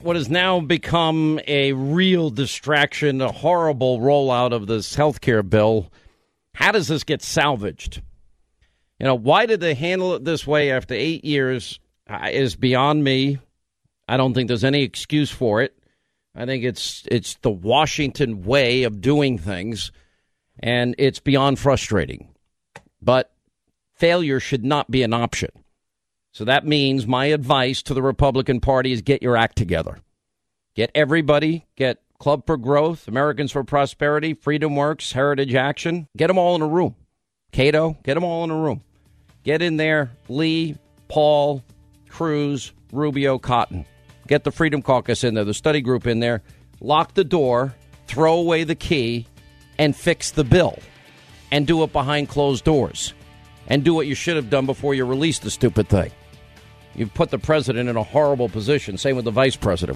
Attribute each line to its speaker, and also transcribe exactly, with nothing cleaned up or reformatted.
Speaker 1: what has now become a real distraction, a horrible rollout of this health care bill. How does this get salvaged? You know, why did they handle it this way after eight years uh, is beyond me. I don't think there's any excuse for it. I think it's it's the Washington way of doing things, and it's beyond frustrating. But failure should not be an option. So that means my advice to the Republican Party is get your act together. Get everybody, get Club for Growth, Americans for Prosperity, Freedom Works, Heritage Action. Get them all in a room. Cato, get them all in a room. Get in there, Lee, Paul, Cruz, Rubio, Cotton. Get the Freedom Caucus in there, the study group in there. Lock the door, throw away the key, and fix the bill. And do it behind closed doors. And do what you should have done before you released the stupid thing. You've put the president in a horrible position. Same with the vice president.